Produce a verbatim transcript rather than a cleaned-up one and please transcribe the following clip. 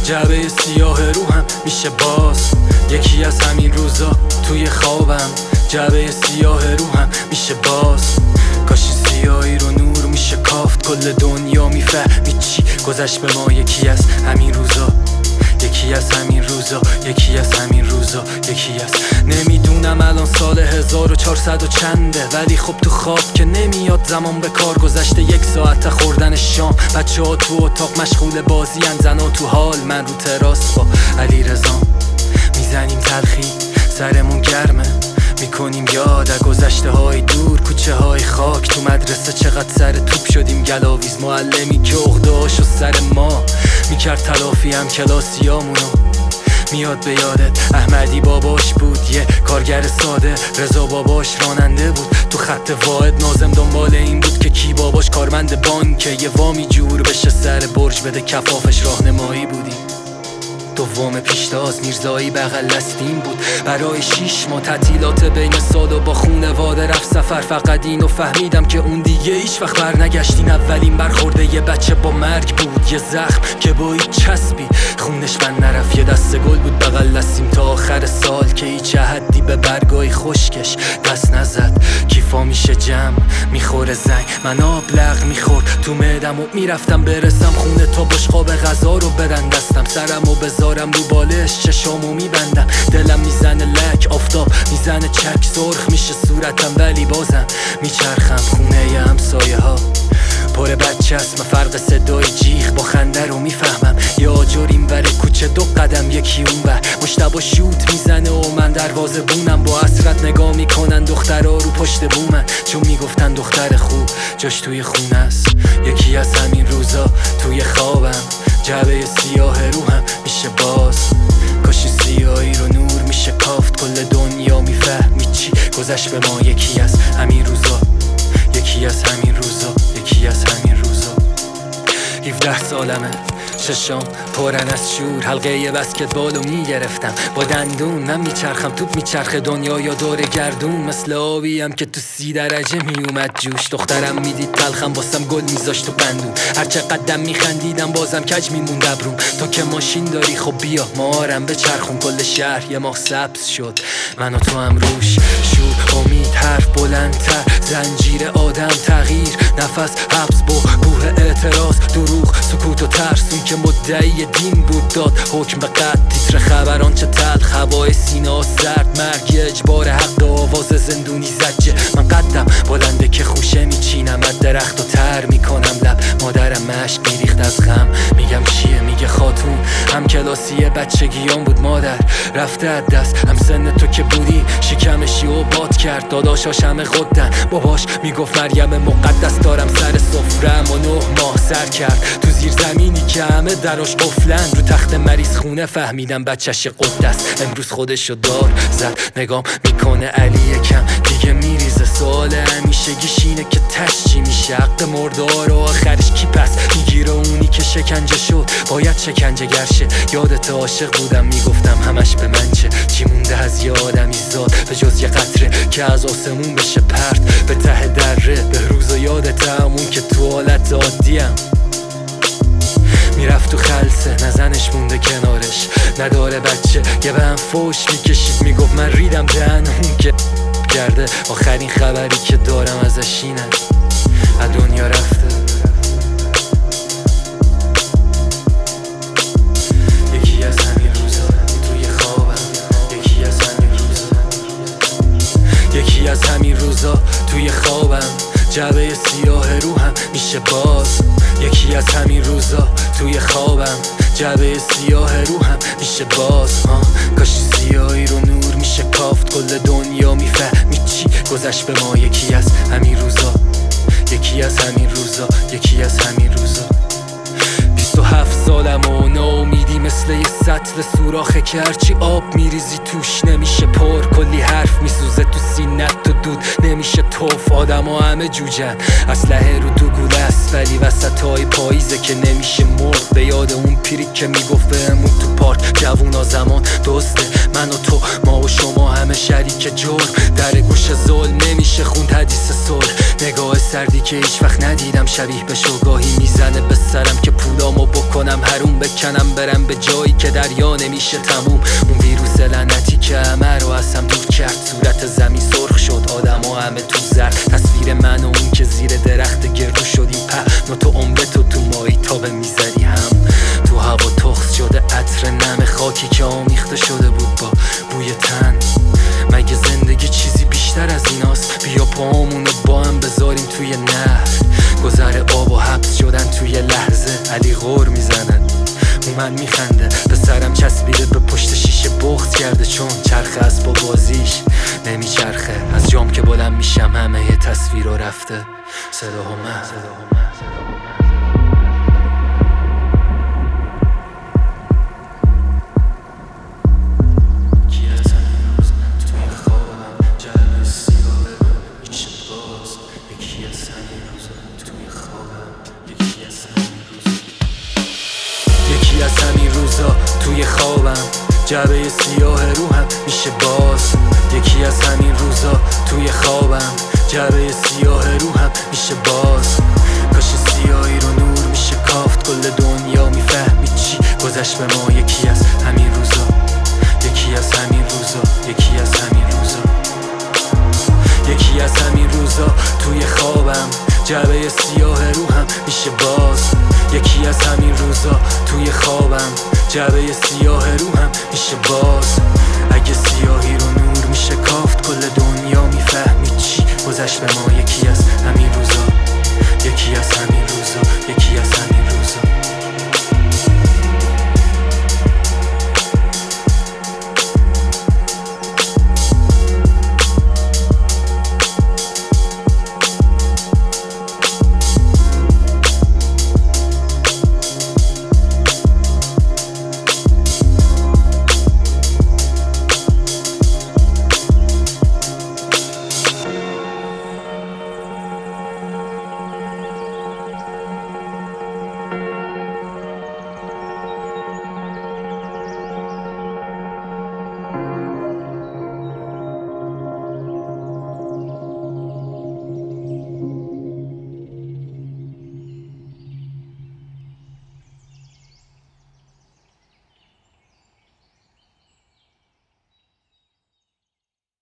جعبه سیاه روحم میشه باز. یکی از همین روزا توی خوابم، جعبه سیاه روحم میشه باز. کاش این سیاهی رو نور میشه کافت، کل دنیا میفهمی چی گذشت به ما. یکی از همین روزا، یکی از همین روزا، یکی از همین روزا، یکی از نمیدونم الان سال هزار و چهارصد و چنده، ولی خب تو خواب که نمیاد زمان به کار گذشته. یک ساعت خوردن شام، بچه ها تو اتاق مشغول بازی ان، زنا تو حال، من رو تراس با علی رضا میزنیم تلخی، سرمون گرمه میکنیم یاد از گذشته های دور، کوچه های خاک تو مدرسه چقدر سر توپ شدیم گلاویز. معلمی که عقده‌هاشو سر ما میکرد تلافی، هم کلاسیامونو میاد به یادت. احمدی باباش بود یه کارگر ساده، رضا باباش راننده بود تو خط واحد، ناظم دنبال این بود که کی باباش کارمند بانکه، یه وامی جور بشه سر برج بده کفافش راهنمایی بودیم. دوم پیشتاز میرزایی بغل لستیم بود، برای شیش ماه تعطیلات بین سال و با خونواده رفت سفر. فقط اینو فهمیدم که اون دیگه هیچ وقت بر نگشتین. اولین برخورده یه بچه با مرگ بود، یه زخم که با هیچ چسبی خونش من نرفت. یه دسته گل بود بغل لستیم تا آخر سال که هیچ حدی به برگای خشکش دست نزد. کیفا میشه جمع میخوره زنگ، من آب لغ میخورد تو معدم و میرفتم برسم خونه تا بشقاب غذا رو بدن دستم. سرم و بذارم رو بالش، چشامو میبندم، دلم میزنه لک، آفتاب میزنه چک، سرخ میشه صورتم ولی بازم میچرخم. خونه همسایه ها پر بچه است، من فرق صدای جیغ با خنده رو میفهمم. یه آجر این وره کوچه دو قدم یکی اون ور، مشتبه شوت میزنه و من دروازه بونم. با حسرت نگاه میکنن دخترها رو پشت بومن، چون میگفتن دختر خوب جاش توی خونه است. یکی از همین روزا توی خوابم، جعبه سیاه روحم میشه باز. کاش سیاهی رو نور میشه کافت، کل دنیا میفهمی چی گذشت به ما. یکی از همین روزا، یکی از همین روزا، یکی از همین روزا. هفده سالمه، ششم پرن از شور، حلقه بسکتبالو میگرفتم با دندون. من میچرخم توپ میچرخه دنیا یا دور گردون، مثل آبیم که تو سی درجه میومد جوش. دخترم میدید تلخم واسم گل میذاشت تو بندون، هرچه قدم میخندیدم بازم کج میموند ابروم. تو که ماشین داری خب بیا مارم بچرخون، کل شهر یه ماه سبز شد، من و تو هم روش. شور امید حرف بلندتر، زنجیر آدم تغییر، نفس حبس با بوه اعتراض، دروغ سکوت و ترسون که مدعی دین بود داد حکم به قتل. تیتر خبران چه تلخ، هوای سینه سرد، مرگ اجبار حق آواز زندونی زجه. من قدم بلنده که خوشه میچینم از درخت و تر میکنم لب. مادرم مشک میریخت از غم، میگم چیه؟ میگه خاتون هم کلاسی بچگیام بود مادر، رفته از دست. هم سن تو که بودی شکمشی و باد کرد، داداشاش همه غدن. باباش میگفت مریم مقدس دارم سر سفرم و نه ماه سر کرد تو زیر زمینی که همه دراش قفلن. رو تخت مریض خونه فهمیدم بچهش قدس، امروز خودشو دار زد. نگام میکنه علی یکم دیگه میریزه، سوال همیشگیش اینه که تش چی میشه؟ حق مردار و آخرش کی پس میگیره؟ اونی که شکنجه شد باید شکنجه گرشه. یادت عاشق بودم میگفتم همش به من چه؟ چی مونده از یه آدمی زاد به جز یه قطره که از آسمون بشه پرت به ته دره؟ به روز و یادت همون که تو حالت عادیم میرفت تو خلصه، نزنش مونده کنارش، نداره بچه یه به هم فوش میکشید. میگفت من ریدم دهن اون که کرده، آخرین خبری که دارم ازش اینه از دنیا رفته. یکی از همین روزا توی خوابم، یکی از همین روزا، یکی از همین روزا توی خوابم، جعبه سیاه روحم میشه باز. یکی از همین روزا توی خوابم، جعبه سیاه روحم میشه باز. ها کاش سیاهی رو نور میشه کافت، کل دنیا میفهمی چی گذشت به ما. یکی از همین روزا، یکی از همین روزا، یکی از همین روزا. بیست و هفت سالم و ناامیدی مثل یه سطل سوراخه که هرچی آب میریزی توش نمیشه پر. کلی حرف میسوزه تو سینت، تو دود نمیشه توف. آدم ها همه جوجن، اسلحه رو تو گوله است ولی وسط های پاییزه که نمیشه مرد. به یاد اون پیری که میگفت بهمون تو پارک جوونا زمان دزده، من و تو ما و شما همه شریک جرم. در گوش ظلم نمیشه خوند حدیث صلح. نگاه سردی که هیچ وقت ندیدم شبیه به شوگاهی میزنه به سرم که پولامو بکنم حروم، بکنم برم به جایی که دریا نمیشه تموم. اون ویروس لعنتی که همه رو از هم دور کرد، صورت زمین سرخ شد، آدم ها همه تو زرد. تصویر من و اون که زیر درخت گردو شدیم په، ما تو عمرتو تو مایی تابه میزدی هم. تو هوا تخص شده عطر نم خاکی که آمیخته شده بود با بوی تن. مگه زندگی چیزی بیشتر از ایناست؟ بیا پاهامونو با هم بذاریم توی نهر. گذر آب و حبس شدن توی لحظه، علی غور میزند من میخنده. به سرم چسبیده به پشت شیشه بغض کرده، چون چرخه از با بازیش نمیچرخه. از جام که بلند میشم همه یه تصویر رو رفته صدا و من. یکی از همین روزا توی خوابم جعبه سیاه روحم میشه باز. یکی از همین روزا توی خوابم جعبه سیاه روحم میشه باز. کاش سیاهی رو نور میشه کافت، کل دنیا میفهمی چی گذشت به ما. یکی از همین روزا یکی از همین روزا یکی از همین روزا یکی از همین روزا توی خوابم جعبه سیاه روحم میشه باز. یکی از همین روزا توی خوابم جعبه سیاه روحم میشه باز. اگه سیاهی رو نور میشه کافت، کل دنیا میفهمی چی گذشت به ما. یکی